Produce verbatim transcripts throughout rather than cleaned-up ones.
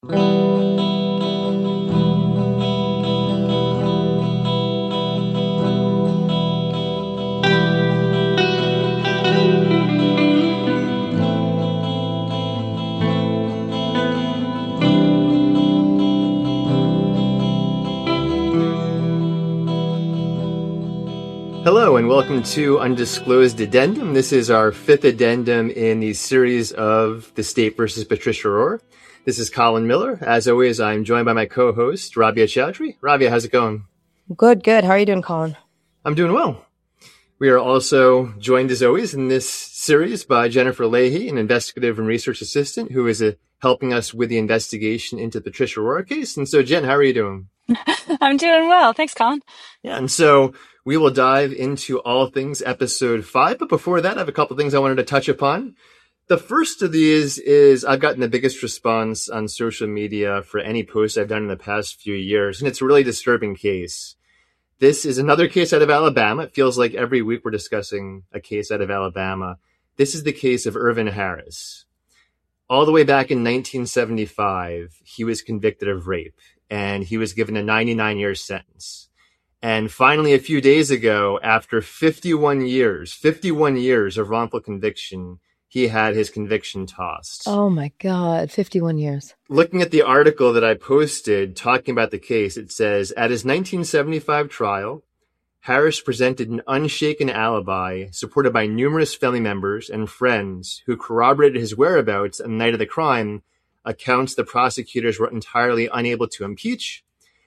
Hello and welcome to Undisclosed Addendum. This is our fifth addendum in the series of The State versus Patricia Rohr. This is Colin Miller. As always, I'm joined by my co-host, Rabia Chaudhry. Rabia, how's it going? Good, good. How are you doing, Colin? I'm doing well. We are also joined, as always, in this series by Jennifer Leahy, an investigative and research assistant who is uh, helping us with the investigation into the Patricia Rohr case. And so, Jen, how are you doing? I'm doing well. Thanks, Colin. Yeah, and so we will dive into all things episode five. But before that, I have a couple of things I wanted to touch upon. The first of these is I've gotten the biggest response on social media for any post I've done in the past few years, and it's a really disturbing case. This is another case out of Alabama. It feels like every week we're discussing a case out of Alabama. This is the case of Irvin Harris. All the way back in nineteen seventy-five, he was convicted of rape, and he was given a ninety-nine year sentence. And finally, a few days ago, after fifty-one years, fifty-one years of wrongful conviction, he had his conviction tossed. Oh my God, fifty-one years. Looking at the article that I posted talking about the case, it says, at his nineteen seventy-five trial, Harris presented an unshaken alibi supported by numerous family members and friends who corroborated his whereabouts on the night of the crime, accounts the prosecutors were entirely unable to impeach.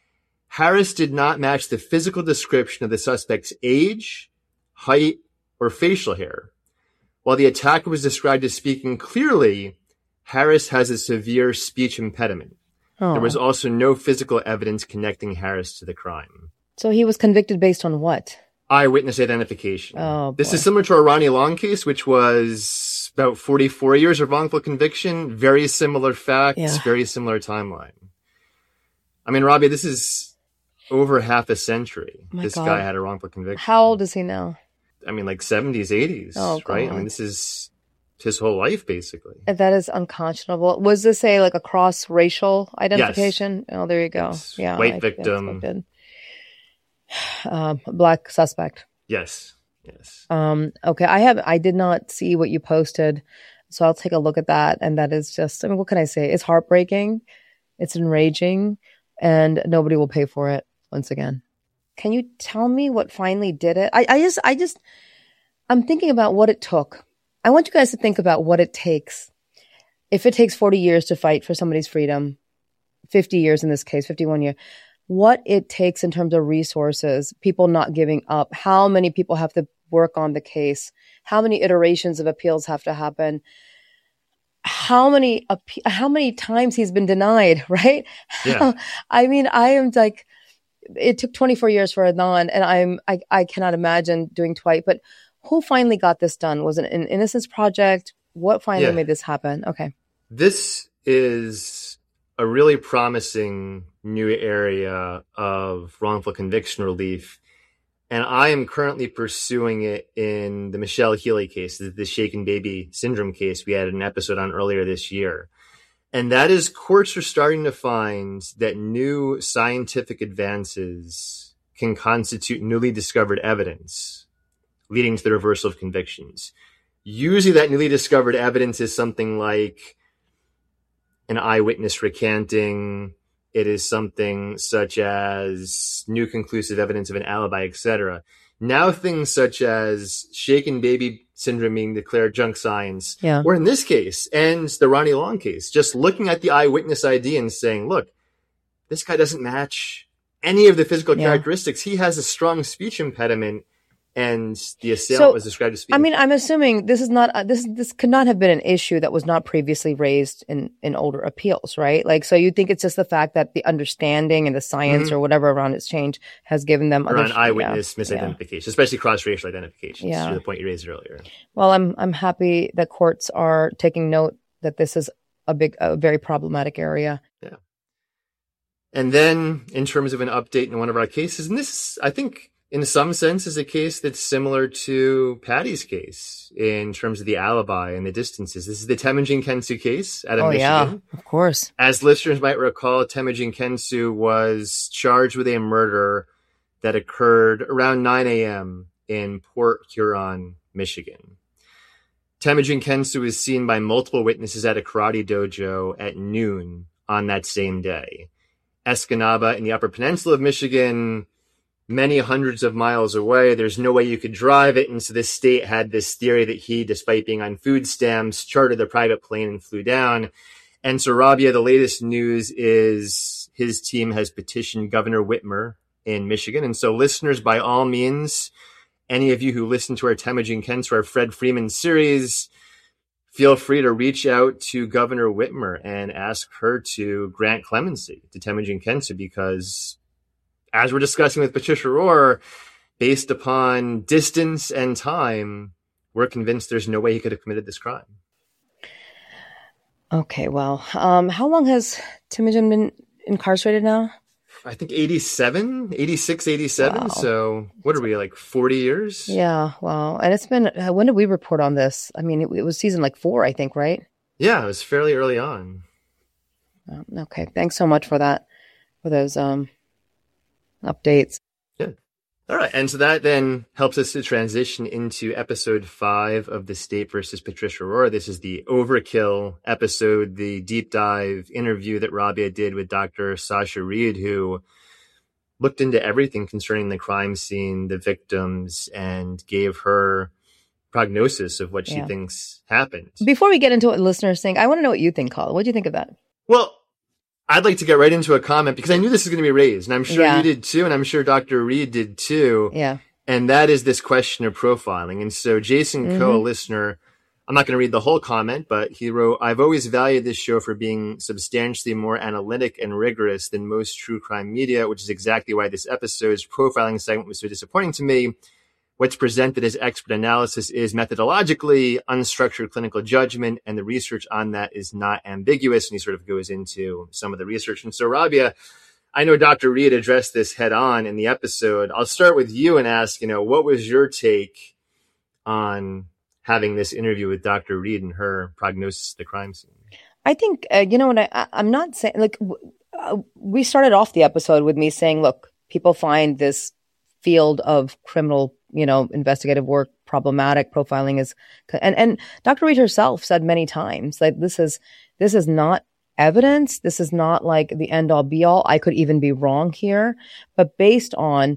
Harris did not match the physical description of the suspect's age, height, or facial hair. While the attacker was described as speaking clearly, Harris has a severe speech impediment. Oh. There was also no physical evidence connecting Harris to the crime. So he was convicted based on what? Eyewitness identification. Oh, this boy. is similar to our Ronnie Long case, which was about forty-four years of wrongful conviction. Very similar facts, yeah. Very similar timeline. I mean, Robbie, this is over half a century. My this God. guy had a wrongful conviction. How old is he now? I mean, like seventies, eighties, oh, right? God. I mean, this is his whole life, basically. That is unconscionable. Was this a like a cross-racial identification? Yes. Oh, there you go. Yes. Yeah, white I, victim, um, black suspect. Yes, yes. Um, okay, I have. I did not see what you posted, so I'll take a look at that. And that is just. I mean, what can I say? It's heartbreaking. It's enraging, and nobody will pay for it. Once again, can you tell me what finally did it? I, I just, I just, I'm thinking about what it took. I want you guys to think about what it takes. If it takes forty years to fight for somebody's freedom, fifty years in this case, fifty-one years, what it takes in terms of resources, people not giving up, how many people have to work on the case, how many iterations of appeals have to happen, how many, how many times he's been denied, right? Yeah. I mean, I am like, it took twenty-four years for Adnan, and I'm I, I cannot imagine doing twice. But who finally got this done? Was it an Innocence Project? What finally yeah. made this happen? Okay. This is a really promising new area of wrongful conviction relief, and I am currently pursuing it in the Michelle Healy case, the, the shaken baby syndrome case we had an episode on earlier this year. And that is courts are starting to find that new scientific advances can constitute newly discovered evidence, leading to the reversal of convictions. Usually that newly discovered evidence is something like an eyewitness recanting. It is something such as new conclusive evidence of an alibi, et cetera. Now things such as shaken baby syndrome being declared junk science, yeah. or in this case, and the Ronnie Long case, just looking at the eyewitness I D and saying, look, this guy doesn't match any of the physical yeah. characteristics. He has a strong speech impediment, and the assailant so, was described as speaking. I mean, I'm assuming this is not uh, this. This could not have been an issue that was not previously raised in in older appeals, right? Like, so you think it's just the fact that the understanding and the science mm-hmm. or whatever around its change has given them around other, eyewitness yeah, misidentification, yeah. especially cross-racial identifications. Yeah. To the point you raised earlier. Well, I'm I'm happy that courts are taking note that this is a big, a very problematic area. Yeah. And then, in terms of an update in one of our cases, and this, I think, in some sense, is a case that's similar to Patty's case in terms of the alibi and the distances. This is the Temujin Kensu case out of oh, Michigan. Yeah, of course. As listeners might recall, Temujin Kensu was charged with a murder that occurred around nine a.m. in Port Huron, Michigan. Temujin Kensu was seen by multiple witnesses at a karate dojo at noon on that same day. Escanaba in the Upper Peninsula of Michigan, many hundreds of miles away. There's no way you could drive it. And so the state had this theory that he, despite being on food stamps, chartered a private plane and flew down. And so, Rabia, the latest news is his team has petitioned Governor Whitmer in Michigan. And so listeners, by all means, any of you who listen to our Temujin Kensu, our Fred Freeman series, feel free to reach out to Governor Whitmer and ask her to grant clemency to Temujin Kensu, because as we're discussing with Patricia Rohr, based upon distance and time, we're convinced there's no way he could have committed this crime. Okay, well, um, how long has Temujin been incarcerated now? I think eighty-seven, eighty-six, eighty-seven. Wow. So what are we, like forty years? Yeah, wow. And it's been, uh, when did we report on this? I mean, it, it was season like four, I think, right? Yeah, it was fairly early on. Um, okay, thanks so much for that, for those um, updates. Yeah. All right. And so that then helps us to transition into episode five of The State versus Patricia Rohr. This is the Overkill episode, the deep dive interview that Rabia did with Doctor Sasha Reed, who looked into everything concerning the crime scene, the victims, and gave her prognosis of what she yeah. thinks happened. Before we get into what listeners think, I want to know what you think, Colin. What do you think of that? Well, I'd like to get right into a comment because I knew this was going to be raised, and I'm sure yeah. you did too, and I'm sure Doctor Reed did too. Yeah. And that is this question of profiling. And so Jason mm-hmm. Coe, a listener, I'm not going to read the whole comment, but he wrote, I've always valued this show for being substantially more analytic and rigorous than most true crime media, which is exactly why this episode's profiling segment was so disappointing to me. What's presented as expert analysis is methodologically unstructured clinical judgment, and the research on that is not ambiguous. And he sort of goes into some of the research. And so, Rabia, I know Doctor Reed addressed this head on in the episode. I'll start with you and ask, you know, what was your take on having this interview with Doctor Reed and her prognosis of the crime scene? I think, uh, you know what, I, I'm not saying, like, uh, we started off the episode with me saying, look, people find this field of criminal, you know, investigative work problematic. Profiling is, and and Doctor Reed herself said many times, like, this is this is not evidence. This is not like the end all be all. I could even be wrong here, but based on,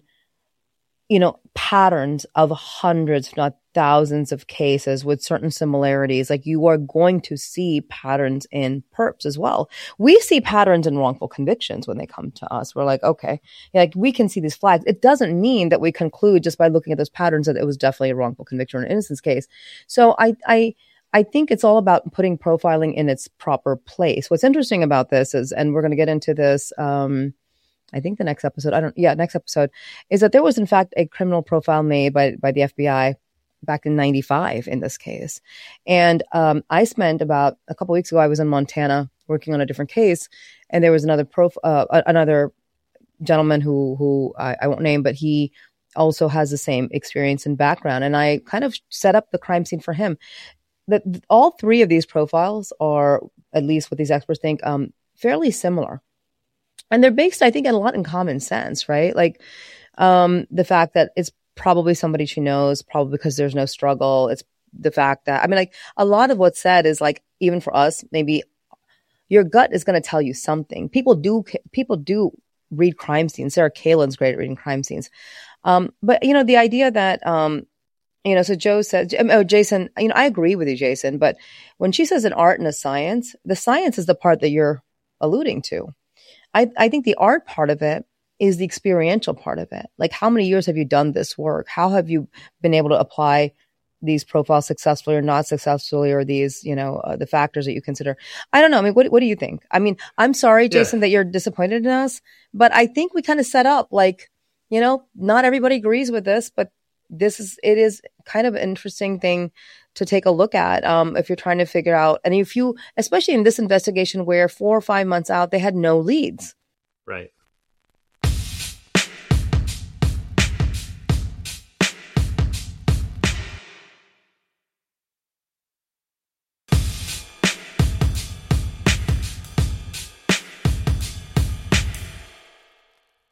you know, patterns of hundreds, if not thousands of cases with certain similarities, like, you are going to see patterns in perps as well. We see patterns in wrongful convictions when they come to us. We're like, okay, like, we can see these flags. It doesn't mean that we conclude just by looking at those patterns that it was definitely a wrongful conviction or an innocence case. So I, I, I think it's all about putting profiling in its proper place. What's interesting about this is, and we're going to get into this, um, I think the next episode, I don't, yeah, next episode, is that there was in fact a criminal profile made by, by the F B I back in ninety-five in this case. And um, I spent about a couple of weeks ago, I was in Montana working on a different case. And there was another prof, uh, another gentleman who, who I, I won't name, but he also has the same experience and background. And I kind of set up the crime scene for him. That all three of these profiles are, at least what these experts think, um, fairly similar. And they're based, I think, a lot in common sense, right? Like um, the fact that it's probably somebody she knows, probably because there's no struggle. It's the fact that, I mean, like, a lot of what's said is, like, even for us, maybe your gut is going to tell you something. People do, people do read crime scenes. Sarah Kalin's great at reading crime scenes. Um, but, you know, the idea that, um, you know, so Joe said, oh, Jason, you know, I agree with you, Jason, but when she says an art and a science, the science is the part that you're alluding to. I, I think the art part of it is the experiential part of it. Like, how many years have you done this work? How have you been able to apply these profiles successfully or not successfully, or these, you know, uh, the factors that you consider? I don't know. I mean, what what do you think? I mean, I'm sorry, Jason, yeah. that you're disappointed in us, but I think we kind of set up, like, you know, not everybody agrees with this, but this is, it is kind of an interesting thing to take a look at um, if you're trying to figure out, and if you, especially in this investigation where four or five months out, they had no leads. Right.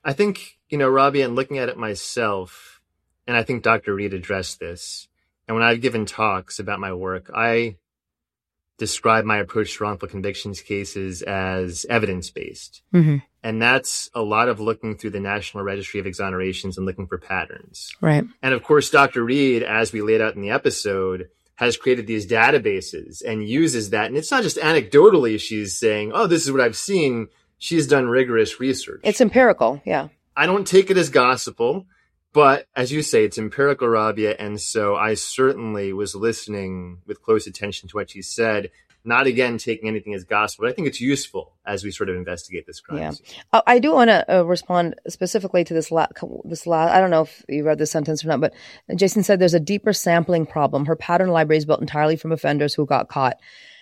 I think, you know, Rabia, and looking at it myself, and I think Doctor Reed addressed this, and when I've given talks about my work, I describe my approach to wrongful convictions cases as evidence-based. Mm-hmm. And that's a lot of looking through the National Registry of Exonerations and looking for patterns. Right. And of course, Doctor Reed, as we laid out in the episode, has created these databases and uses that. And it's not just anecdotally she's saying, oh, this is what I've seen. She's done rigorous research. It's empirical. Yeah. I don't take it as gospel, but as you say, it's empirical, Rabia. And so I certainly was listening with close attention to what she said, not again taking anything as gospel, but I think it's useful as we sort of investigate this crime. Yeah. scene. Uh, I do want to uh, respond specifically to this last, this last, I don't know if you read this sentence or not, but Jason said there's a deeper sampling problem. Her pattern library is built entirely from offenders who got caught.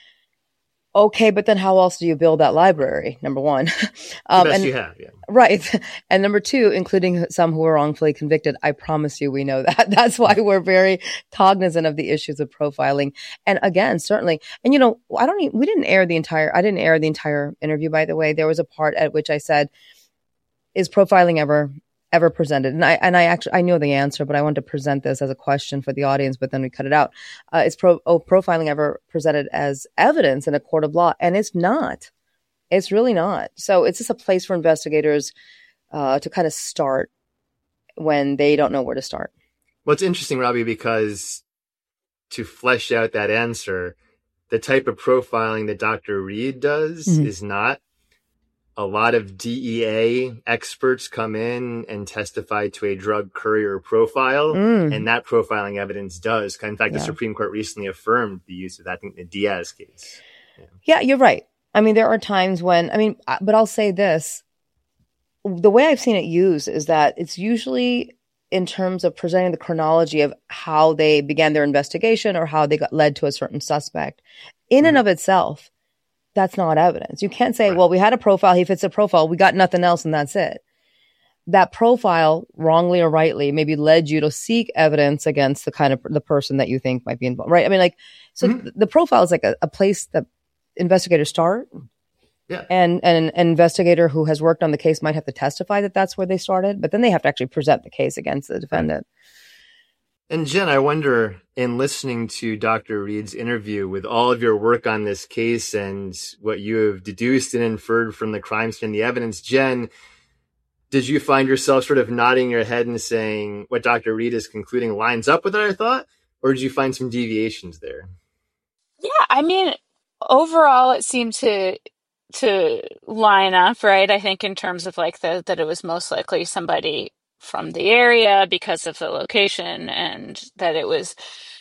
Okay, but then how else do you build that library? Number one. um, the best and, you have, yeah. Right. And number two, including some who were wrongfully convicted. I promise you, we know that. That's why we're very cognizant of the issues of profiling. And again, certainly, and you know, I don't even, we didn't air the entire, I didn't air the entire interview, by the way. There was a part at which I said, is profiling ever, ever presented? And I, and I actually, I know the answer, but I wanted to present this as a question for the audience, but then we cut it out. Uh, is pro, oh, profiling ever presented as evidence in a court of law? And it's not. It's really not. So it's just a place for investigators uh, to kind of start when they don't know where to start. Well, it's interesting, Robbie, because to flesh out that answer, the type of profiling that Doctor Reed does mm-hmm. is not. A lot of D E A experts come in and testify to a drug courier profile, mm. and that profiling evidence does. In fact, yeah. the Supreme Court recently affirmed the use of that, I think, the Diaz case. Yeah. yeah, you're right. I mean, there are times when, I mean, but I'll say this. The way I've seen it used is that it's usually in terms of presenting the chronology of how they began their investigation or how they got led to a certain suspect. In mm. and of itself, that's not evidence. You can't say, right. well, we had a profile, he fits a profile, we got nothing else, and that's it. That profile, wrongly or rightly, maybe led you to seek evidence against the kind of the person that you think might be involved, right? I mean, like, so mm-hmm. the profile is like a, a place that investigators start. Yeah. And, and an investigator who has worked on the case might have to testify that that's where they started, but then they have to actually present the case against the defendant. Right. And Jen, I wonder, in listening to Doctor Reed's interview with all of your work on this case and what you have deduced and inferred from the crime scene, the evidence, Jen, did you find yourself sort of nodding your head and saying what Doctor Reed is concluding lines up with what I thought? Or did you find some deviations there? Yeah, I mean, overall, it seemed to to line up, right? I think in terms of like the that it was most likely somebody from the area because of the location, and that it was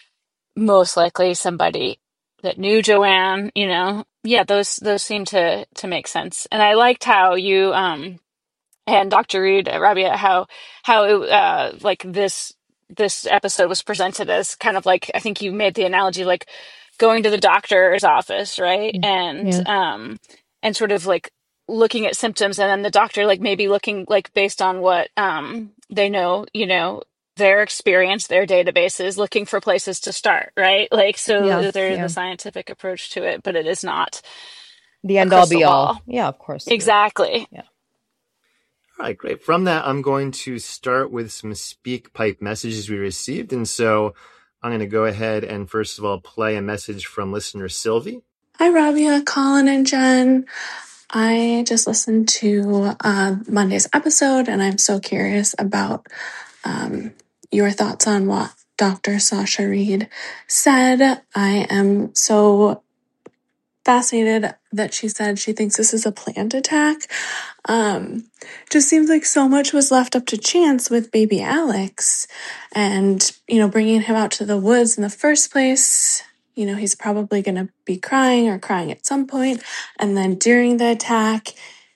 most likely somebody that knew Joanne, you know, yeah, those, those seem to, to make sense. And I liked how you, um, and Doctor Reed, Rabia, how, how, it, uh, like this, this episode was presented as kind of like, I think you made the analogy, like going to the doctor's office, right? And, yeah. um, and sort of like looking at symptoms, and then the doctor like maybe looking like based on what um they know, you know, their experience, their databases, looking for places to start, right? Like, so yeah, there's yeah. the scientific approach to it, but it is not the end all be all. Yeah, of course. Exactly. Yeah. All right, great. From that, I'm going to start with some speak pipe messages we received. And so I'm going to go ahead and first of all play a message from listener Sylvie. Hi, Rabia, Colin, and Jen. I just listened to uh, Monday's episode, and I'm so curious about um, your thoughts on what Doctor Sasha Reed said. I am so fascinated that she said she thinks this is a planned attack. Um, just seems like so much was left up to chance with baby Alex, and, you know, bringing him out to the woods in the first place. You know, he's probably going to be crying or crying at some point. And then during the attack,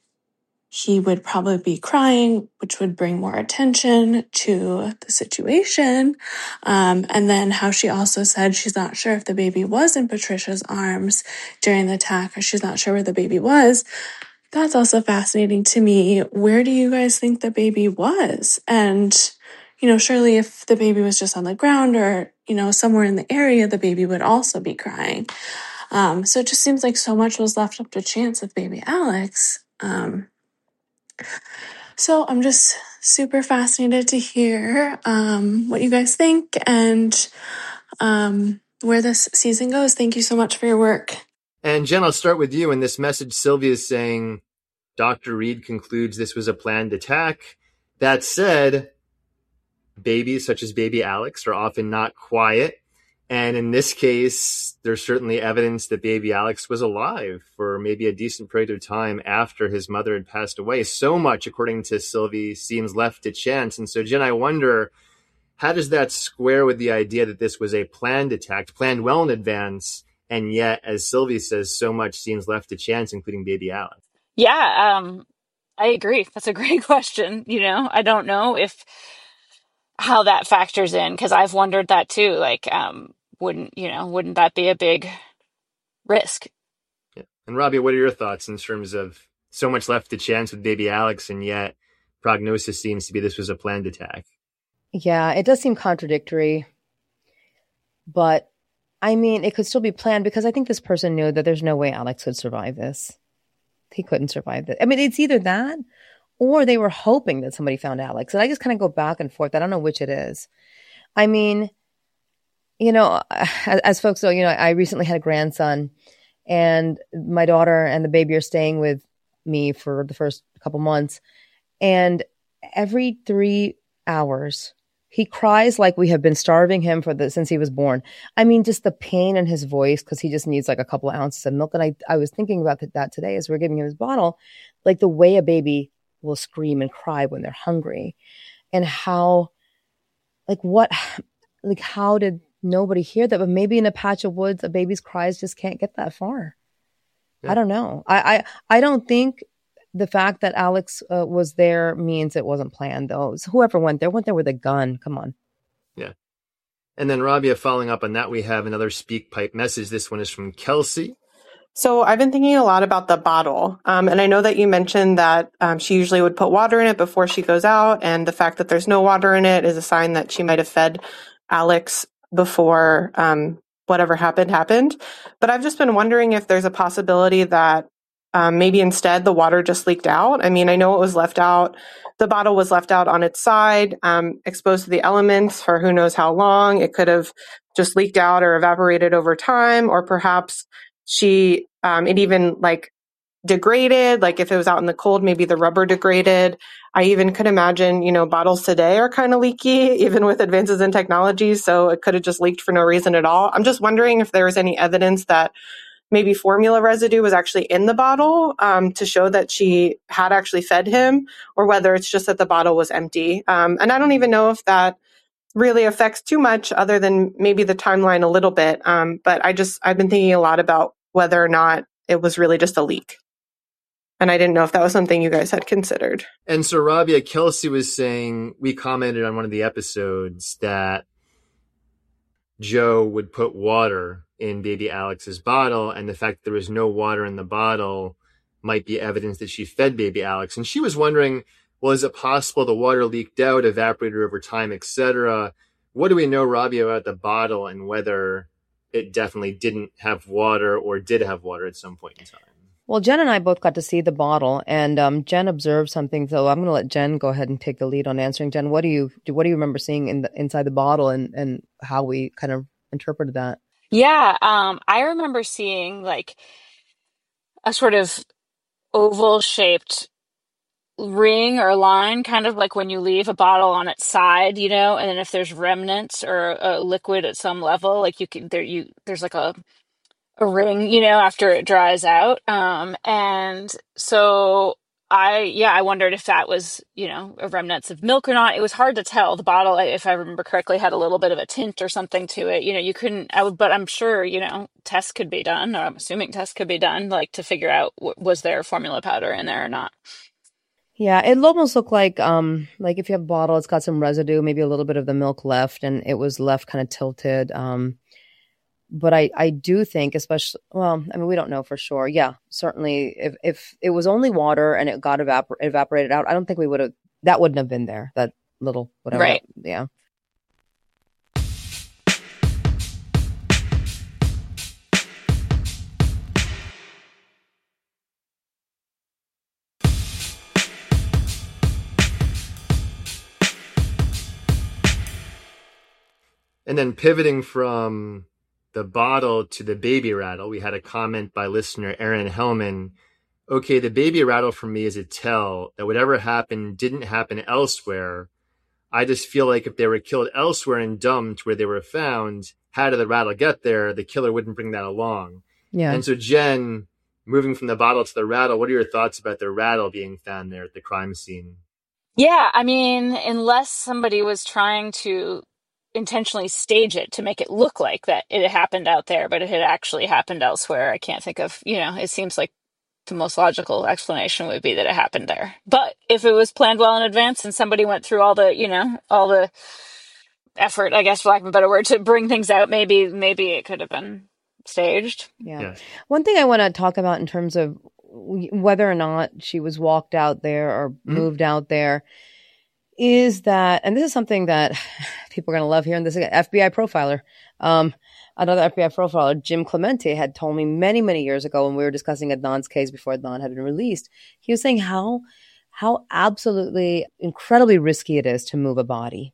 he would probably be crying, which would bring more attention to the situation. Um, and then how she also said she's not sure if the baby was in Patricia's arms during the attack, or she's not sure where the baby was. That's also fascinating to me. Where do you guys think the baby was? And, you know, surely if the baby was just on the ground or, you know, somewhere in the area, the baby would also be crying. Um, so it just seems like so much was left up to chance with baby Alex. Um, So I'm just super fascinated to hear um, what you guys think and um, where this season goes. Thank you so much for your work. And Jen, I'll start with you. In this message, Sylvia is saying Doctor Reed concludes this was a planned attack. That said, babies such as baby Alex are often not quiet. And in this case, there's certainly evidence that baby Alex was alive for maybe a decent period of time after his mother had passed away. So much, according to Sylvie, seems left to chance. And so, Jen, I wonder, how does that square with the idea that this was a planned attack, planned well in advance, and yet, as Sylvie says, so much seems left to chance, including baby Alex? Yeah, um, I agree. That's a great question. You know, I don't know if how that factors in, because I've wondered that too. Like, um, wouldn't, you know, wouldn't that be a big risk? Yeah. And Rabia, what are your thoughts in terms of so much left to chance with baby Alex, and yet prognosis seems to be this was a planned attack? Yeah, it does seem contradictory, but I mean, it could still be planned because I think this person knew that there's no way Alex would survive this. He couldn't survive this. I mean, it's either that or they were hoping that somebody found Alex. And I just kind of go back and forth. I don't know which it is. I mean, you know, as, as folks know, you know, I recently had a grandson, and my daughter and the baby are staying with me for the first couple months. And every three hours, he cries like we have been starving him for the since he was born. I mean, just the pain in his voice because he just needs like a couple of ounces of milk. And I, I was thinking about that today as we we're giving him his bottle, like the way a baby will scream and cry when they're hungry, and how, like what, like how did nobody hear that? But maybe in a patch of woods, a baby's cries just can't get that far. Yeah. I don't know. I, I, I don't think the fact that Alex uh, was there means it wasn't planned, though. So whoever went there went there with a gun. Come on. Yeah. And then Rabia, following up on that, we have another speak pipe message. This one is from Kelsey. So I've been thinking a lot about the bottle. Um, and I know that you mentioned that um, she usually would put water in it before she goes out. And the fact that there's no water in it is a sign that she might have fed Alex before um, whatever happened happened. But I've just been wondering if there's a possibility that um, maybe instead the water just leaked out. I mean, I know it was left out. The bottle was left out on its side, um, exposed to the elements for who knows how long. It could have just leaked out or evaporated over time, or perhaps she, um, it even like degraded, like if it was out in the cold, maybe the rubber degraded. I even could imagine, you know, bottles today are kind of leaky, even with advances in technology. So it could have just leaked for no reason at all. I'm just wondering if there was any evidence that maybe formula residue was actually in the bottle um, to show that she had actually fed him, or whether it's just that the bottle was empty. Um, and I don't even know if that really affects too much other than maybe the timeline a little bit. Um, but I just, I've been thinking a lot about whether or not it was really just a leak. And I didn't know if that was something you guys had considered. And so Rabia, Kelsey was saying, we commented on one of the episodes that Joe would put water in baby Alex's bottle, and the fact that there was no water in the bottle might be evidence that she fed baby Alex. And she was wondering, well, is it possible the water leaked out, evaporated over time, et cetera? What do we know, Rabia, about the bottle and whether it definitely didn't have water or did have water at some point in time? Well, Jen and I both got to see the bottle, and um, Jen observed something. So I'm going to let Jen go ahead and take the lead on answering. Jen, what do you what do you remember seeing in the, inside the bottle, and and how we kind of interpreted that? Yeah, um, I remember seeing like a sort of oval shaped ring or line, kind of like when you leave a bottle on its side, you know, and then if there's remnants or a liquid at some level, like you can there you there's like a a ring, you know, after it dries out. Um, and so I, yeah, I wondered if that was, you know, a remnants of milk or not. It was hard to tell. The bottle, if I remember correctly, had a little bit of a tint or something to it. You know, you couldn't, I would, but I'm sure, you know, tests could be done, or I'm assuming tests could be done, like to figure out w- was there formula powder in there or not. Yeah, it almost looked like, um, like if you have a bottle, it's got some residue, maybe a little bit of the milk left, and it was left kind of tilted. Um, But I, I do think, especially, well, I mean, we don't know for sure. Yeah, certainly if, if it was only water and it got evapor- evaporated out, I don't think we would have, that wouldn't have been there, that little whatever. Right. Yeah. And then pivoting from the bottle to the baby rattle, we had a comment by listener Aaron Hellman. Okay, the baby rattle for me is a tell that whatever happened didn't happen elsewhere. I just feel like if they were killed elsewhere and dumped where they were found, how did the rattle get there? The killer wouldn't bring that along. Yeah. And so, Jen, moving from the bottle to the rattle, what are your thoughts about the rattle being found there at the crime scene? Yeah, I mean, unless somebody was trying to intentionally stage it to make it look like that it happened out there, but it had actually happened elsewhere. I can't think of, you know, it seems like the most logical explanation would be that it happened there. But if it was planned well in advance and somebody went through all the, you know, all the effort, I guess, for lack of a better word, to bring things out, maybe, maybe it could have been staged. Yeah. Yes. One thing I want to talk about in terms of whether or not she was walked out there or Mm-hmm. moved out there is that, and this is something that people are going to love hearing this again, F B I profiler. Um, another F B I profiler, Jim Clemente, had told me many, many years ago when we were discussing Adnan's case before Adnan had been released, he was saying how, how absolutely incredibly risky it is to move a body.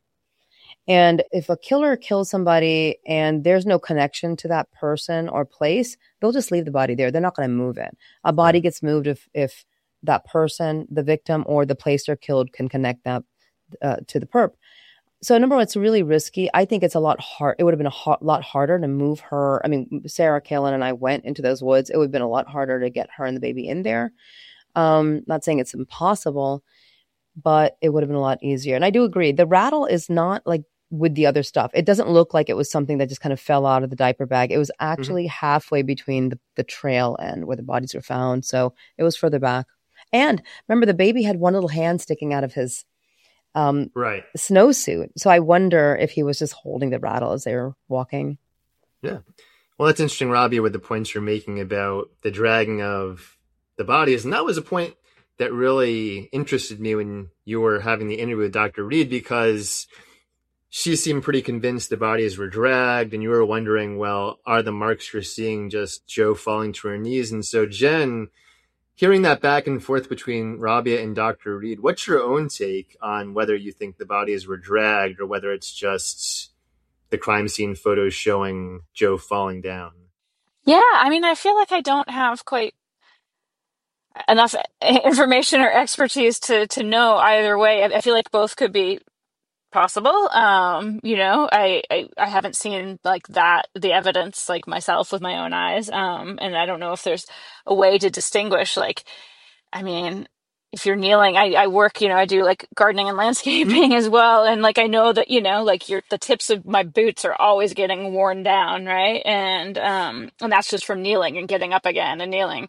And if a killer kills somebody and there's no connection to that person or place, they'll just leave the body there. They're not going to move it. A body Right. gets moved if, if that person, the victim, or the place they're killed can connect that uh, to the perp. So number one, it's really risky. I think it's a lot hard. It would have been a ho- lot harder to move her. I mean, Sarah Kalin and I went into those woods. It would have been a lot harder to get her and the baby in there. Um, not saying it's impossible, but it would have been a lot easier. And I do agree. The rattle is not like with the other stuff. It doesn't look like it was something that just kind of fell out of the diaper bag. It was actually mm-hmm. halfway between the, the trail and where the bodies were found. So it was further back. And remember, the baby had one little hand sticking out of his um, right. snowsuit. So I wonder if he was just holding the rattle as they were walking. Yeah. Well, that's interesting, Robbie, with the points you're making about the dragging of the bodies. And that was a point that really interested me when you were having the interview with Doctor Reed, because she seemed pretty convinced the bodies were dragged, and you were wondering, well, are the marks you're seeing just Jo falling to her knees? And so, Jen, hearing that back and forth between Rabia and Doctor Reed, what's your own take on whether you think the bodies were dragged or whether it's just the crime scene photos showing Jo falling down? Yeah, I mean, I feel like I don't have quite enough information or expertise to to know either way. I, I feel like both could be possible. Um, you know, I, I I haven't seen like that the evidence like myself with my own eyes. Um, and I don't know if there's a way to distinguish. Like, I mean, if you're kneeling, I, I work, you know, I do like gardening and landscaping as well, and like I know that, you know, like your the tips of my boots are always getting worn down, right? And um, and that's just from kneeling and getting up again and kneeling.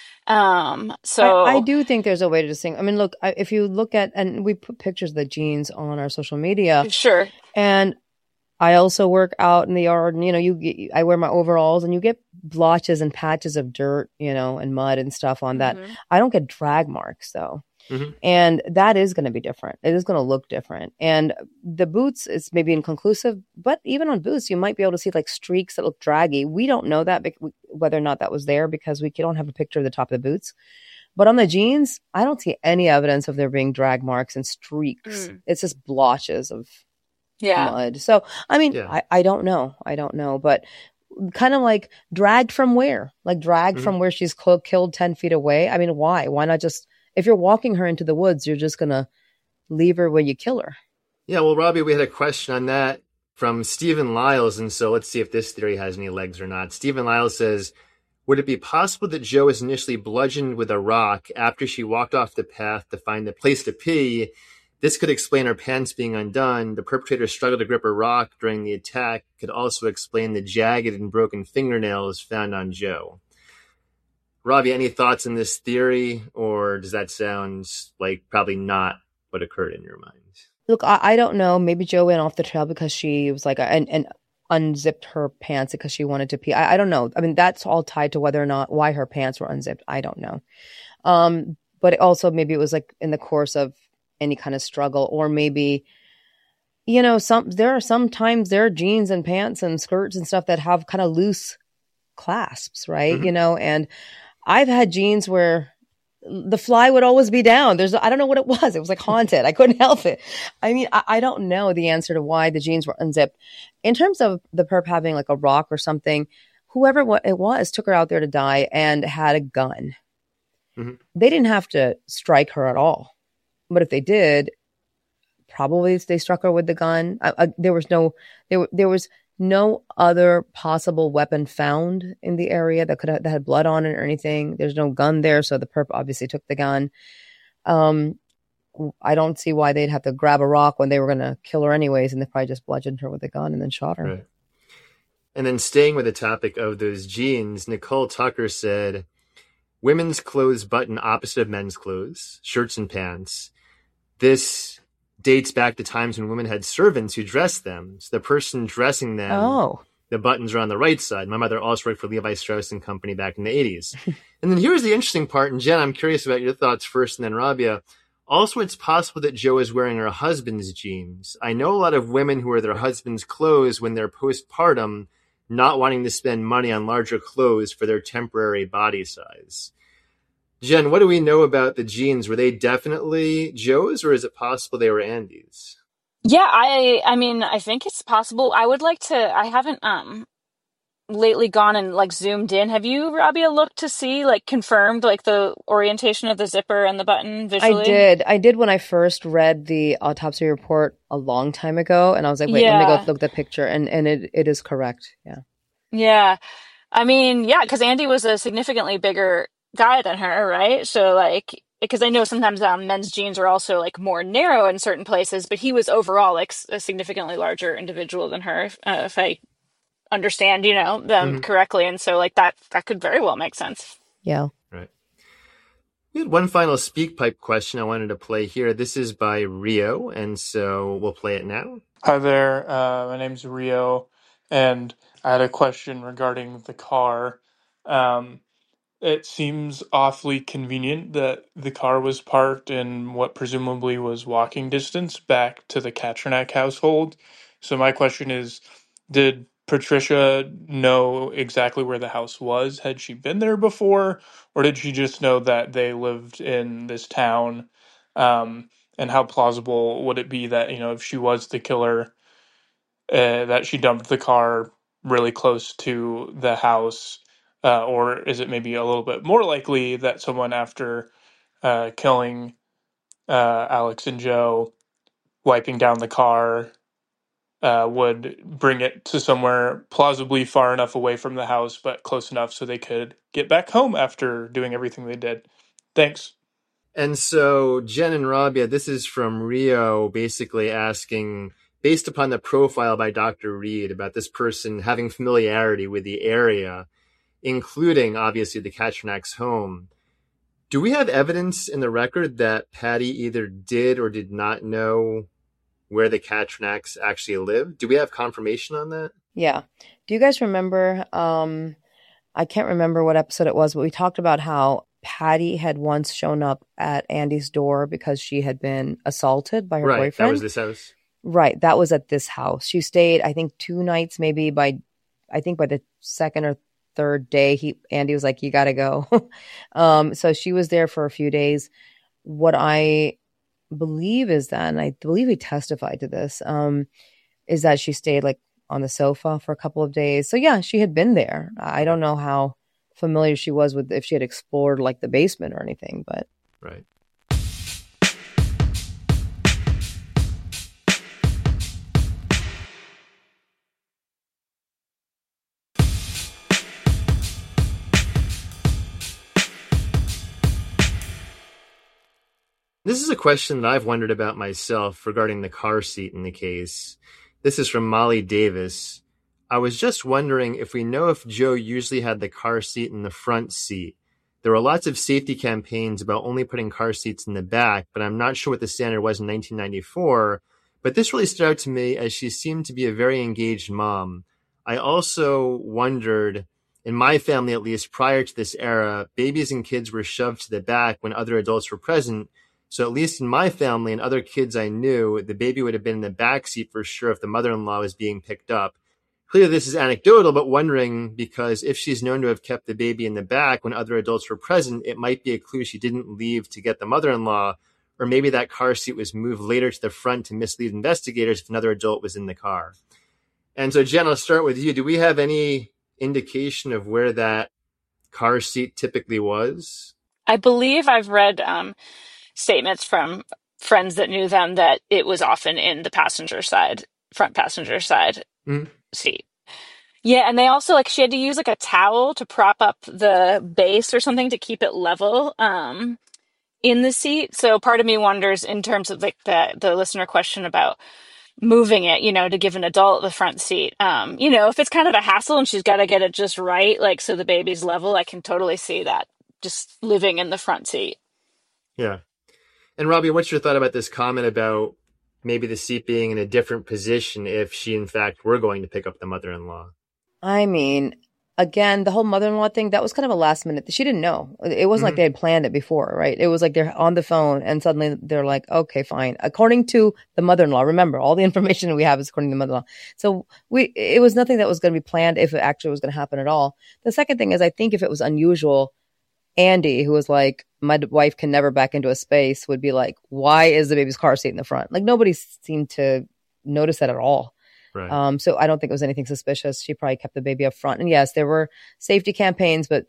Um, so I, I do think there's a way to distinguish. I mean, look, I, if you look at, and we put pictures of the jeans on our social media. Sure. And I also work out in the yard, and, you know, you get, I wear my overalls, and you get blotches and patches of dirt, you know, and mud and stuff on that. Mm-hmm. I don't get drag marks though. Mm-hmm. And that is going to be different. It is going to look different. And the boots is maybe inconclusive, but even on boots, you might be able to see like streaks that look draggy. We don't know that whether or not that was there because we don't have a picture of the top of the boots. But on the jeans, I don't see any evidence of there being drag marks and streaks. Mm. It's just blotches of yeah. mud. So, I mean, yeah. I, I don't know. I don't know. But kind of like dragged from where? Like dragged mm-hmm. from where she's cl- killed ten feet away? I mean, why? Why not just... If you're walking her into the woods, you're just going to leave her when you kill her. Yeah, well, Robbie, we had a question on that from Stephen Lyles, and so let's see if this theory has any legs or not. Stephen Lyles says, would it be possible that Jo was initially bludgeoned with a rock after she walked off the path to find a place to pee? This could explain her pants being undone. The perpetrator struggled to grip a rock during the attack. Could also explain the jagged and broken fingernails found on Jo. Robbie, any thoughts on this theory, or does that sound like probably not what occurred in your mind? Look, I, I don't know. Maybe Jo went off the trail because she was like, and, and unzipped her pants because she wanted to pee. I, I don't know. I mean, that's all tied to whether or not why her pants were unzipped. I don't know. Um, but it also maybe it was like in the course of any kind of struggle, or maybe, you know, some there are sometimes there are jeans and pants and skirts and stuff that have kind of loose clasps, right? Mm-hmm. You know, and I've had jeans where the fly would always be down. There's, I don't know what it was. It was like haunted. I couldn't help it. I mean, I, I don't know the answer to why the jeans were unzipped. In terms of the perp having like a rock or something, whoever it was took her out there to die and had a gun. Mm-hmm. They didn't have to strike her at all. But if they did, probably they struck her with the gun. I, I, there was no, there, there was no other possible weapon found in the area that could have, that had blood on it or anything. There's no gun there, so the perp obviously took the gun. Um, I don't see why they'd have to grab a rock when they were going to kill her anyways, and they probably just bludgeoned her with a gun and then shot her. Right. And then staying with the topic of those jeans, Nicole Tucker said, women's clothes button opposite of men's clothes, shirts and pants. This dates back to times when women had servants who dressed them. So the person dressing them, oh. the buttons are on the right side. My mother also worked for Levi Strauss and Company back in the eighties. And then here's the interesting part. And Jen, I'm curious about your thoughts first, and then Rabia. Also, it's possible that Jo is wearing her husband's jeans. I know a lot of women who wear their husband's clothes when they're postpartum, not wanting to spend money on larger clothes for their temporary body size. Jen, what do we know about the jeans? Were they definitely Jo's, or is it possible they were Andy's? Yeah, I I mean, I think it's possible. I would like to, I haven't um lately gone and like zoomed in. Have you, Rabia, looked to see, like confirmed, like the orientation of the zipper and the button visually? I did. I did when I first read the autopsy report a long time ago, and I was like, wait, yeah. let me go look at the picture, and, and it, it is correct. Yeah. Yeah. I mean, yeah, because Andy was a significantly bigger guy than her, right? So like, because I know sometimes um, men's jeans are also like more narrow in certain places, but he was overall like a significantly larger individual than her, uh, if I understand, you know, them mm-hmm. correctly. And so like that, that could very well make sense. Yeah. Right. We had one final speak pipe question I wanted to play here. This is by Rio, and so we'll play it now. Hi there. Uh, my name's Rio, and I had a question regarding the car. Um, It seems awfully convenient that the car was parked in what presumably was walking distance back to the Kachernak household. So my question is, did Patricia know exactly where the house was? Had she been there before? Or did she just know that they lived in this town? Um, and how plausible would it be that, you know, if she was the killer, uh, that she dumped the car really close to the house? Uh, or is it maybe a little bit more likely that someone, after uh, killing uh, Alex and Jo, wiping down the car, uh, would bring it to somewhere plausibly far enough away from the house, but close enough so they could get back home after doing everything they did? Thanks. And so, Jen and Rabia, this is from Rio, basically asking, based upon the profile by Doctor Reed about this person having familiarity with the area, including, obviously, the Kachernak's home, do we have evidence in the record that Patty either did or did not know where the Kachernaks actually lived? Do we have confirmation on that? Yeah. Do you guys remember, um, I can't remember what episode it was, but we talked about how Patty had once shown up at Andy's door because she had been assaulted by her right, boyfriend. That was this house. Right. That was at this house. She stayed, I think, two nights, maybe by, I think by the second or third day, he Andy was like, you got to go. um, so she was there for a few days. What I believe is that, and I believe he testified to this, um, is that she stayed like on the sofa for a couple of days. So yeah, she had been there. I don't know how familiar she was with, if she had explored like the basement or anything, but. Right. This is a question that I've wondered about myself regarding the car seat in the case. This is from Molly Davis. I was just wondering if we know if Jo usually had the car seat in the front seat. There were lots of safety campaigns about only putting car seats in the back, but I'm not sure what the standard was in nineteen ninety-four. But this really stood out to me as she seemed to be a very engaged mom. I also wondered, in my family at least, prior to this era, babies and kids were shoved to the back when other adults were present. So at least in my family and other kids I knew, the baby would have been in the back seat for sure if the mother-in-law was being picked up. clearly this is anecdotal, but wondering because if she's known to have kept the baby in the back when other adults were present, it might be a clue she didn't leave to get the mother-in-law, or maybe that car seat was moved later to the front to mislead investigators if another adult was in the car. And so, Jen, I'll start with you. Do we have any indication of where that car seat typically was? I believe I've read um, statements from friends that knew them that it was often in the passenger side, front passenger side Mm-hmm. seat. Yeah, and they also like she had to use like a towel to prop up the base or something to keep it level um, in the seat. So part of me wonders in terms of like the the listener question about moving it, you know, to give an adult the front seat. Um, you know, if it's kind of a hassle and she's got to get it just right, like so the baby's level, I can totally see that just living in the front seat. Yeah. And Robbie, what's your thought about this comment about maybe the seat being in a different position if she, in fact, were going to pick up the mother-in-law? I mean, again, the whole mother-in-law thing, that was kind of a last minute. She didn't know. It wasn't mm-hmm. like they had planned it before, right? It was like they're on the phone and suddenly they're like, okay, fine. According to the mother-in-law, remember, all the information we have is according to the mother-in-law. So we, it was nothing that was going to be planned if it actually was going to happen at all. The second thing is, I think if it was unusual, Andy, who was like, my wife can never back into a space, would be like, why is the baby's car seat in the front? Like nobody seemed to notice that at all. Right. Um, so I don't think it was anything suspicious. She probably kept the baby up front. And yes, there were safety campaigns, but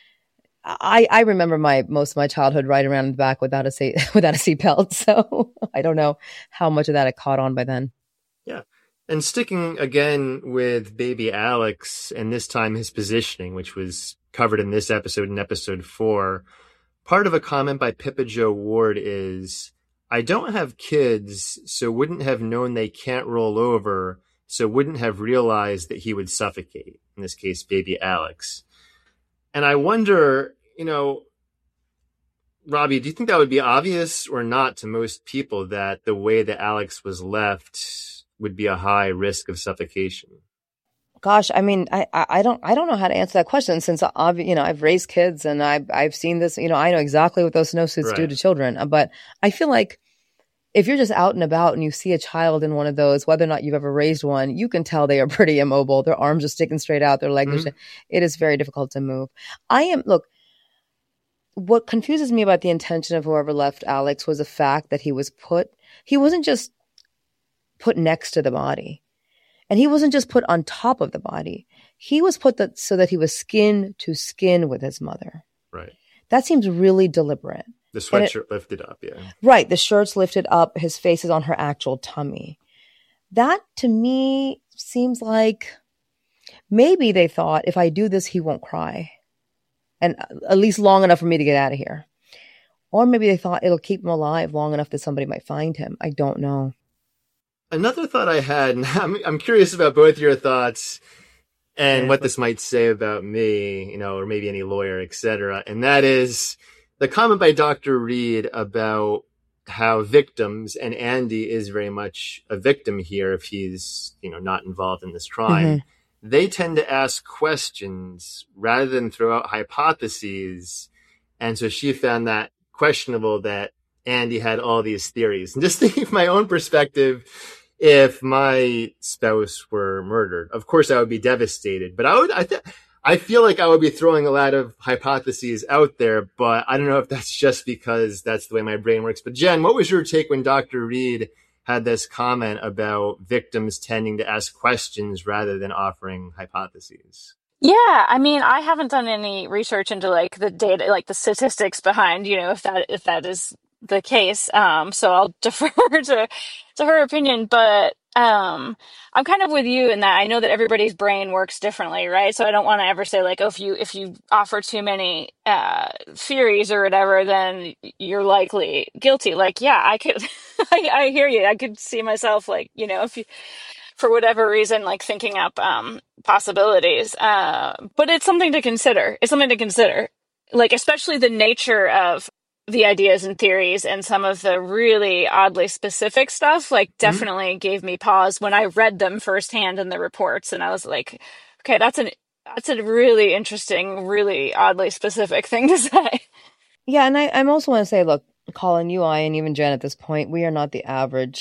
I, I remember my most of my childhood riding around in the back without a seat, without a seatbelt. So I don't know how much of that I caught on by then. Yeah. And sticking again with baby Alex, and this time his positioning, which was covered in this episode in episode four, part of a comment by Pippa Jo Ward is, I don't have kids, so wouldn't have known they can't roll over, so wouldn't have realized that he would suffocate, in this case, baby Alex. And I wonder, you know, Robbie, do you think that would be obvious or not to most people that the way that Alex was left would be a high risk of suffocation? Gosh, I mean, I, I don't I don't know how to answer that question since I've you know I've raised kids and I've I've seen this, you know, I know exactly what those snowsuits Right. do to children. But I feel like if you're just out and about and you see a child in one of those, whether or not you've ever raised one, you can tell they are pretty immobile. Their arms are sticking straight out, their legs Mm-hmm. are, it is very difficult to move. I am look. What confuses me about the intention of whoever left Alex was the fact that he was put. He wasn't just put next to the body. And he wasn't just put on top of the body. He was put that, so that he was skin to skin with his mother. Right. That seems really deliberate. The sweatshirt it, lifted up, yeah. Right. The shirt's lifted up. His face is on her actual tummy. That, to me, seems like maybe they thought, if I do this, he won't cry. And at least long enough for me to get out of here. Or maybe they thought it'll keep him alive long enough that somebody might find him. I don't know. Another thought I had, and I'm, I'm curious about both your thoughts and what this might say about me, you know, or maybe any lawyer, et cetera. And that is the comment by Doctor Reed about how victims, and Andy is very much a victim here if he's, you know, not involved in this crime. Mm-hmm. They tend to ask questions rather than throw out hypotheses. And so she found that questionable that Andy had all these theories. And just thinking from my own perspective, if my spouse were murdered, of course I would be devastated. But I would, I, th- I feel like I would be throwing a lot of hypotheses out there. But I don't know if that's just because that's the way my brain works. But Jen, what was your take when Doctor Reed had this comment about victims tending to ask questions rather than offering hypotheses? Yeah, I mean, I haven't done any research into like the data, like the statistics behind, you know, if that if that is the case. Um, so I'll defer to to her opinion, but um, I'm kind of with you in that I know that everybody's brain works differently, right? So I don't want to ever say like, oh, if you if you offer too many uh, theories or whatever, then you're likely guilty. Like, yeah, I could, I, I hear you. I could see myself like, you know, if you. For whatever reason, like thinking up um, possibilities. Uh, but it's something to consider. It's something to consider. Like, especially the nature of the ideas and theories and some of the really oddly specific stuff, like definitely mm-hmm. gave me pause when I read them firsthand in the reports. And I was like, okay, that's an that's a really interesting, really oddly specific thing to say. Yeah, and I, I'm also want to say, look, Colin, you, I, and even Jen at this point, we are not the average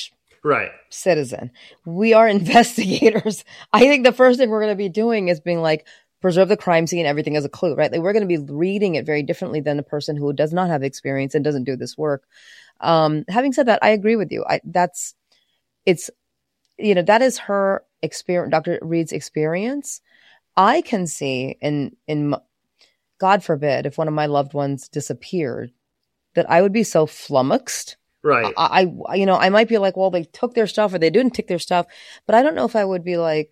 Right. citizen. We are investigators. I think the first thing we're going to be doing is being like, preserve the crime scene, everything as a clue, right? Like we're going to be reading it very differently than a person who does not have experience and doesn't do this work. Um, having said that, I agree with you. I, that's, it's, you know, that is her experience, Doctor Reed's experience. I can see in, in, God forbid, if one of my loved ones disappeared, that I would be so flummoxed. Right. I, I, you know, I might be like, well, they took their stuff or they didn't take their stuff, but I don't know if I would be like,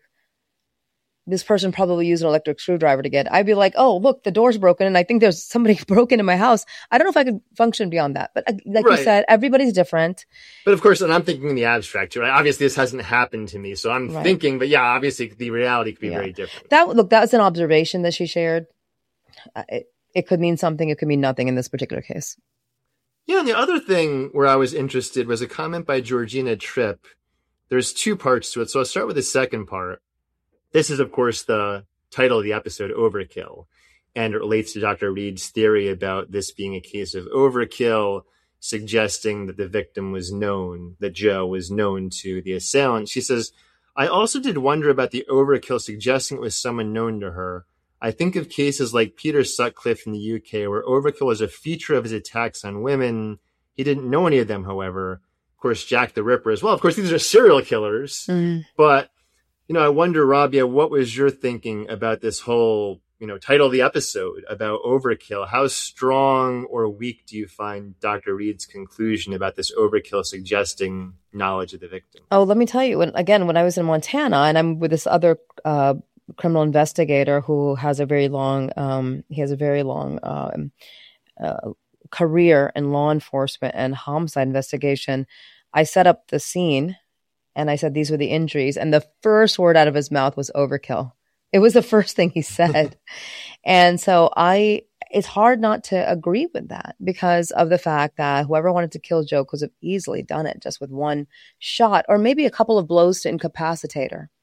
this person probably used an electric screwdriver to get. I'd be like, oh, look, the door's broken and I think there's somebody broken in my house. I don't know if I could function beyond that. But uh, like Right. you said, everybody's different. But of course, and I'm thinking in the abstract too. Right? Obviously, this hasn't happened to me, so I'm Right. thinking. But yeah, obviously, the reality could be Yeah. very different. That look, that was an observation that she shared. Uh, It, it could mean something. It could mean nothing in this particular case. Yeah, and the other thing where I was interested was a comment by Georgina Tripp. There's two parts to it, so I'll start with the second part. This is, of course, the title of the episode, Overkill, and it relates to Doctor Reed's theory about this being a case of overkill, suggesting that the victim was known, that Joe was known to the assailant. She says, I also did wonder about the overkill suggesting it was someone known to her. I think of cases like Peter Sutcliffe in the U K, where overkill was a feature of his attacks on women. He didn't know any of them, however. Of course, Jack the Ripper as well. Of course, these are serial killers. Mm. But, you know, I wonder, Rabia, what was your thinking about this whole, you know, title of the episode about overkill? How strong or weak do you find Doctor Reed's conclusion about this overkill suggesting knowledge of the victim? Oh, let me tell you, when, again, when I was in Montana and I'm with this other uh, criminal investigator who has a very long, um, he has a very long um, uh, career in law enforcement and homicide investigation, I set up the scene and I said, these were the injuries. And the first word out of his mouth was overkill. It was the first thing he said. And so I, it's hard not to agree with that because of the fact that whoever wanted to kill Joe could have easily done it just with one shot or maybe a couple of blows to incapacitate her.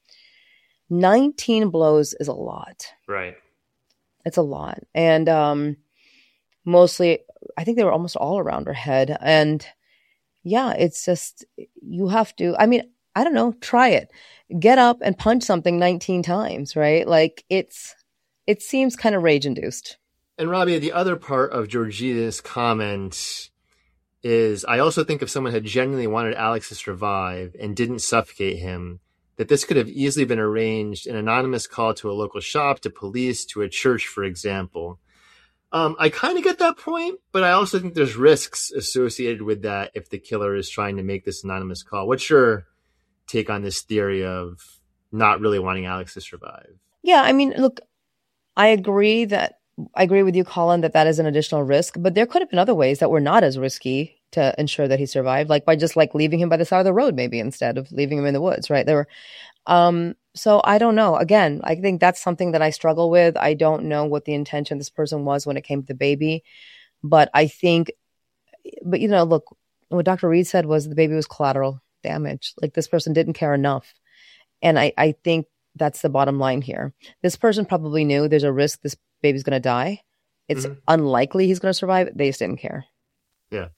nineteen blows is a lot. Right. It's a lot. And um, mostly, I think they were almost all around her head. And yeah, it's just, you have to, I mean, I don't know, try it. Get up and punch something nineteen times, right? Like it's, it seems kind of rage induced. And Rabia, the other part of Georgina's comment is, I also think if someone had genuinely wanted Alex to survive and didn't suffocate him, that this could have easily been arranged, an anonymous call to a local shop, to police, to a church, for example. Um, I kind of get that point, but I also think there's risks associated with that if the killer is trying to make this anonymous call. What's your take on this theory of not really wanting Alex to survive? Yeah, I mean, look, I agree that, I agree with you, Colin, that that is an additional risk, but there could have been other ways that were not as risky to ensure that he survived, like by just like leaving him by the side of the road, maybe instead of leaving him in the woods, right? There were, um, so I don't know. Again, I think that's something that I struggle with. I don't know what the intention of this person was when it came to the baby, but I think, but you know, look, what Doctor Reed said was the baby was collateral damage. Like this person didn't care enough. And I, I think that's the bottom line here. This person probably knew there's a risk this baby's going to die. It's Mhm. unlikely he's going to survive. They just didn't care. Yeah.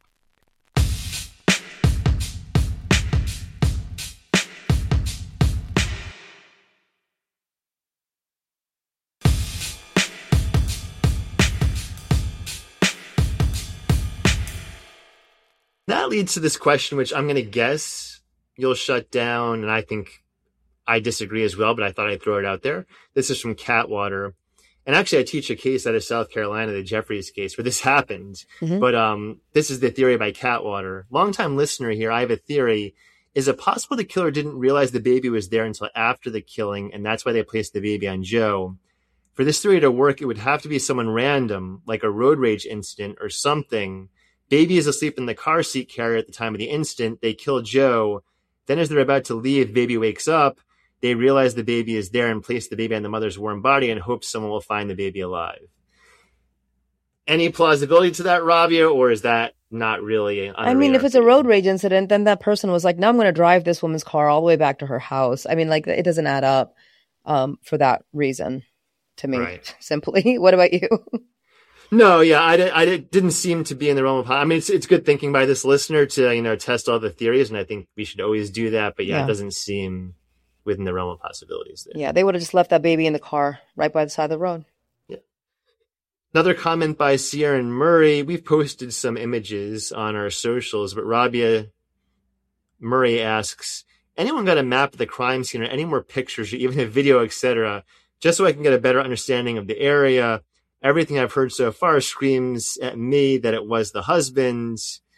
That leads to this question, which I'm going to guess you'll shut down, and I think I disagree as well, but I thought I'd throw it out there. This is from Catwater. And actually, I teach a case out of South Carolina, the Jeffries case, where this happened. Mhm. But um, this is the theory by Catwater. Longtime listener here, I have a theory. Is it possible the killer didn't realize the baby was there until after the killing, and that's why they placed the baby on Joe? For this theory to work, it would have to be someone random, like a road rage incident or something. Baby is asleep in the car seat carrier at the time of the incident. They kill Joe. Then as they're about to leave, baby wakes up. They realize the baby is there and place the baby on the mother's warm body and hope someone will find the baby alive. Any plausibility to that, Rabia, or is that not really? I mean, if it's a road rage incident, then that person was like, now I'm going to drive this woman's car all the way back to her house. I mean, like, it doesn't add up um, for that reason to me, Right. simply. What about you? No, yeah, I, did, I did, didn't seem to be in the realm of. I mean, it's it's good thinking by this listener to you know test all the theories, and I think we should always do that. But yeah, Yeah. it doesn't seem within the realm of possibilities there. Yeah, they would have just left that baby in the car right by the side of the road. Yeah. Another comment by Sierra and Murray. We've posted some images on our socials, but Rabia Murray asks, anyone got a map of the crime scene or any more pictures or even a video, et cetera, just so I can get a better understanding of the area? Everything I've heard so far screams at me that it was the husband.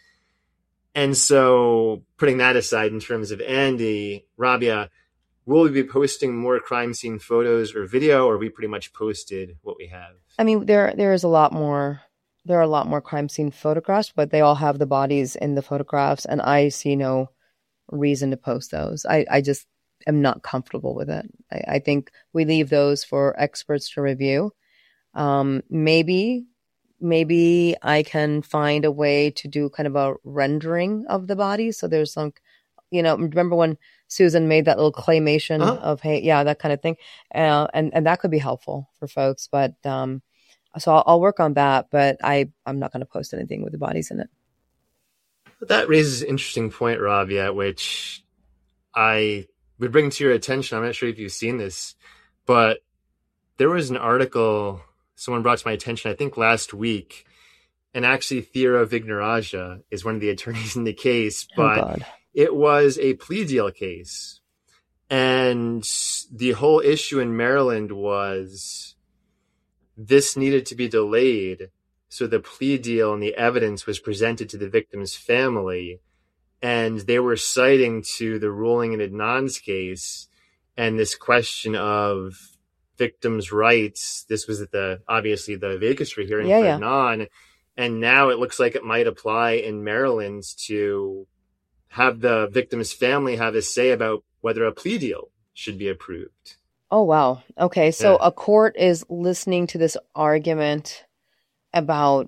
And so putting that aside in terms of Andy, Rabia, will we be posting more crime scene photos or video, or have we pretty much posted what we have? I mean, there there is a lot more. There are a lot more crime scene photographs, but they all have the bodies in the photographs, and I see no reason to post those. I, I just am not comfortable with it. I, I think we leave those for experts to review. Um, maybe, maybe I can find a way to do kind of a rendering of the bodies. So there's some, you know, remember when Susan made that little claymation Uh-huh. of, hey, yeah, that kind of thing. Uh, and, and that could be helpful for folks. But um, so I'll, I'll work on that, but I, I'm not going to post anything with the bodies in it. That raises an interesting point, Rabia, which I would bring to your attention. I'm not sure if you've seen this, but there was an article someone brought to my attention, I think last week, and actually Thera Vignaraja is one of the attorneys in the case, but Oh, God. it was a plea deal case. And the whole issue in Maryland was this needed to be delayed so the plea deal and the evidence was presented to the victim's family. And they were citing to the ruling in Adnan's case and this question of victims' rights. This was at the, obviously, the vacatur hearing Yeah, for yeah. Adnan. And now it looks like it might apply in Maryland to have the victim's family have a say about whether a plea deal should be approved. Oh, wow. Okay. So Yeah. a court is listening to this argument about,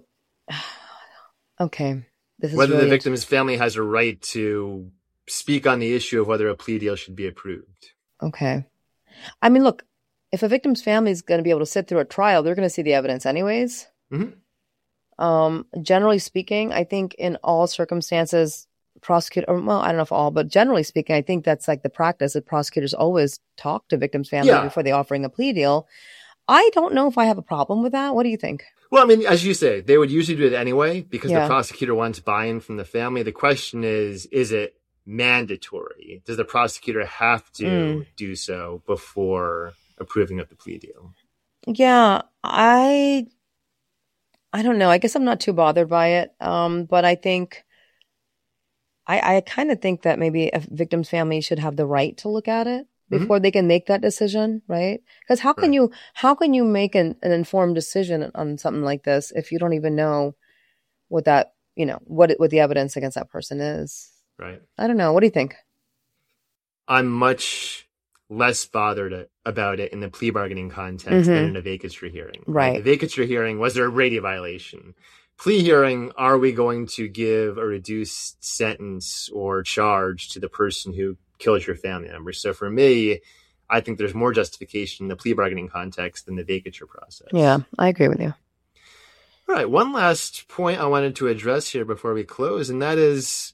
okay, this is Whether really the victim's family has a right to speak on the issue of whether a plea deal should be approved. okay. I mean, look, if a victim's family is going to be able to sit through a trial, they're going to see the evidence anyways. Mhm. Um, generally speaking, I think in all circumstances, prosecutor, or, well, I don't know if all, but generally speaking, I think that's like the practice that prosecutors always talk to victims' family Yeah. before they offering a plea deal. I don't know if I have a problem with that. What do you think? Well, I mean, as you say, they would usually do it anyway because Yeah. the prosecutor wants buy-in from the family. The question is, is it mandatory? Does the prosecutor have to Mm. do so before approving of the plea deal? Yeah, I I don't know. I guess I'm not too bothered by it. Um, but I think I, I kind of think that maybe a victim's family should have the right to look at it Mhm. before they can make that decision, right? Because how can Right. you how can you make an, an informed decision on something like this if you don't even know what that, you know, what it- what the evidence against that person is? Right. I don't know. What do you think? I'm much less bothered about it in the plea bargaining context than in a vacatur hearing. Right. The vacatur hearing, was there a Brady violation? Plea hearing, are we going to give a reduced sentence or charge to the person who killed your family member? So for me, I think there's more justification in the plea bargaining context than the vacatur process. Yeah, I agree with you. All right. One last point I wanted to address here before we close, and that is,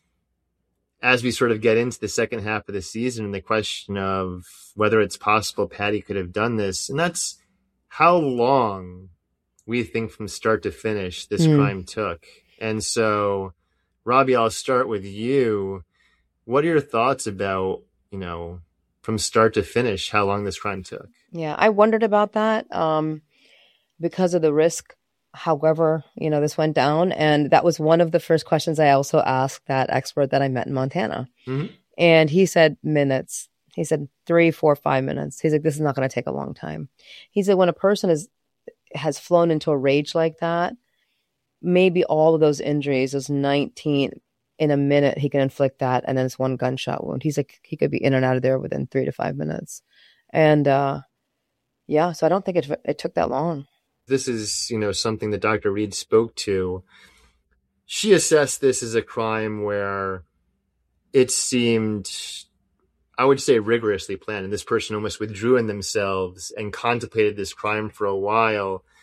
as we sort of get into the second half of the season and the question of whether it's possible Patty could have done this, and that's how long we think from start to finish this Mm. crime took. And so, Robbie, I'll start with you. What are your thoughts about, you know, from start to finish, how long this crime took? Yeah, I wondered about that um, because of the risk. However, you know, this went down, and that was one of the first questions I also asked that expert that I met in Montana. Mhm. And he said minutes. He said three, four, five minutes. He's like, this is not going to take a long time. He said when a person is has flown into a rage like that, maybe all of those injuries, those nineteen in a minute, he can inflict that, and then it's one gunshot wound. He's like, he could be in and out of there within three to five minutes. And uh, yeah, so I don't think it it took that long. This is, you know, something that Doctor Reed spoke to. She assessed this as a crime where it seemed, I would say, rigorously planned. And this person almost withdrew in themselves and contemplated this crime for a while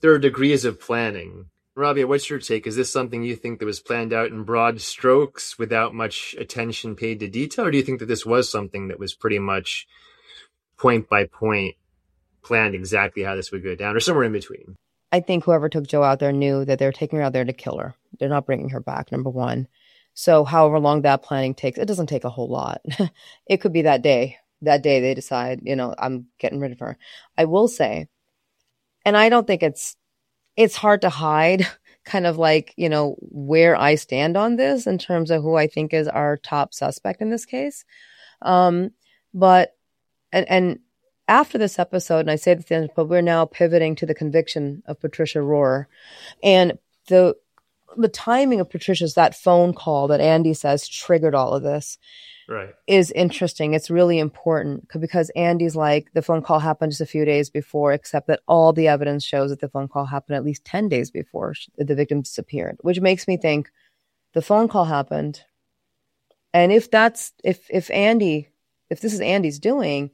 there are degrees of planning. Rabia, what's your take? Is this something you think that was planned out in broad strokes without much attention paid to detail? Or do you think that this was something that was pretty much point by point planned exactly how this would go down, or somewhere in between? I think whoever took Jo out there knew that they're taking her out there to kill her. They're not bringing her back, number one. So however long that planning takes, it doesn't take a whole lot. It could be that day. That day they decide, you know, I'm getting rid of her. I will say, and I don't think it's, it's hard to hide kind of like, you know, where I stand on this in terms of who I think is our top suspect in this case. Um, but, and, and after this episode, and I say this, but we're now pivoting to the conviction of Patricia Rohr, and the, the timing of Patricia's, that phone call that Andy says triggered all of this. Right. Is interesting. It's really important because Andy's like, the phone call happened just a few days before, except that all the evidence shows that the phone call happened at least ten days before the victim disappeared, which makes me think the phone call happened. And if that's, if, if Andy, if this is Andy's doing,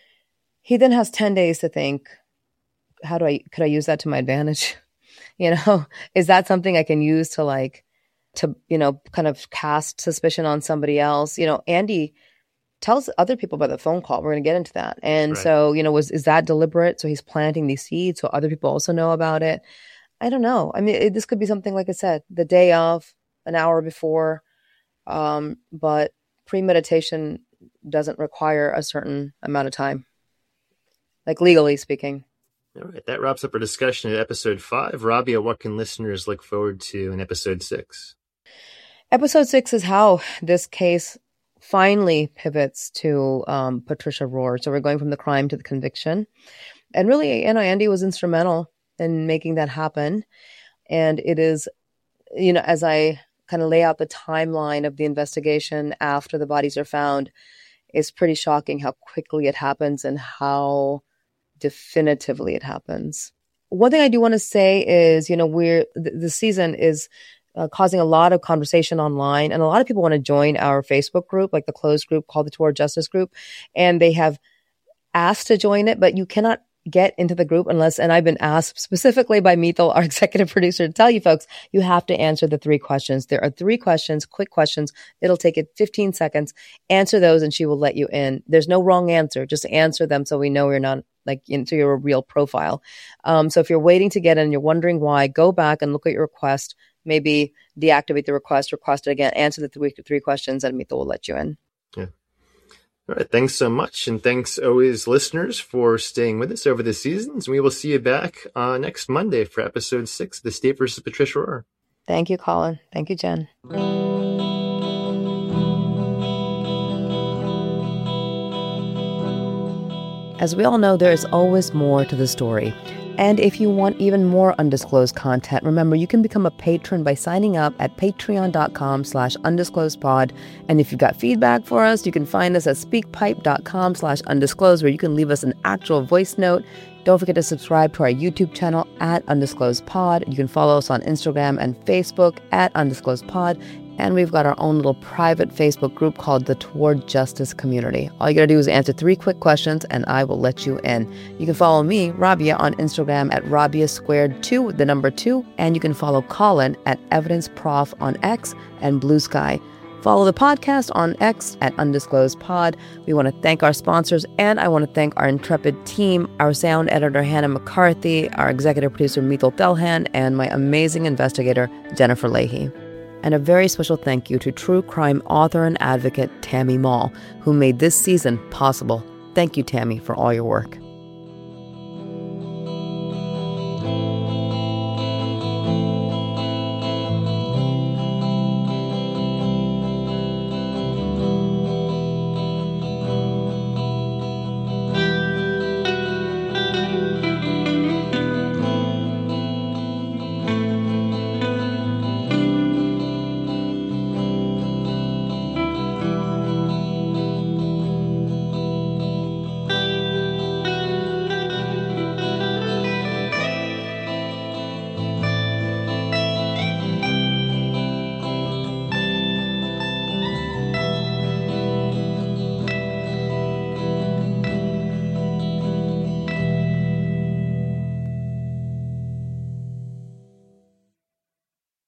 he then has ten days to think, how do I, could I use that to my advantage? You know, is that something I can use to like, to, you know, kind of cast suspicion on somebody else? You know, Andy tells other people about the phone call. We're going to get into that. And right. so, you know, was, is that deliberate? So he's planting these seeds so other people also know about it. I don't know. I mean, it, this could be something, like I said, the day of, an hour before, um, but premeditation doesn't require a certain amount of time, like legally speaking. All right. That wraps up our discussion at episode five. Rabia, what can listeners look forward to in episode six? Episode six is how this case finally pivots to um, Patricia Rohr. So we're going from the crime to the conviction. And really, you know, Andy was instrumental in making that happen. And it is, you know, as I kind of lay out the timeline of the investigation after the bodies are found, it's pretty shocking how quickly it happens and how definitively it happens. One thing I do want to say is, you know, we're, th- the season is uh, causing a lot of conversation online, and a lot of people want to join our Facebook group, like the closed group called the Toward Justice group. And they have asked to join it, but you cannot get into the group unless, and I've been asked specifically by Mithal, our executive producer, to tell you folks, you have to answer the three questions. There are three questions, quick questions. It'll take it fifteen seconds. Answer those and she will let you in. There's no wrong answer. Just answer them so we know you're not like into your real profile. Um, so if you're waiting to get in, you're wondering why, go back and look at your request, maybe deactivate the request, request it again, answer the three, three questions, and Mithal will let you in. Yeah. All right. Thanks so much. And thanks always, listeners, for staying with us over the seasons. We will see you back uh, next Monday for episode six, The State versus Patricia Rohr. Thank you, Colin. Thank you, Jen. As we all know, there is always more to the story. And if you want even more undisclosed content, remember, you can become a patron by signing up at patreon.com slash undisclosedpod. And if you've got feedback for us, you can find us at speakpipe.com slash undisclosed, where you can leave us an actual voice note. Don't forget to subscribe to our YouTube channel at Undisclosed Pod. You can follow us on Instagram and Facebook at Undisclosed Pod. And we've got our own little private Facebook group called the Toward Justice Community. All you got to do is answer three quick questions and I will let you in. You can follow me, Rabia, on Instagram at Rabia Squared two, the number two. And you can follow Colin at Evidence Prof on X and Blue Sky. Follow the podcast on X at Undisclosed Pod. We want to thank our sponsors, and I want to thank our intrepid team, our sound editor, Hannah McCarthy, our executive producer, Mithal Delhan, and my amazing investigator, Jennifer Leahy. And a very special thank you to true crime author and advocate Tammy Mall, who made this season possible. Thank you, Tammy, for all your work.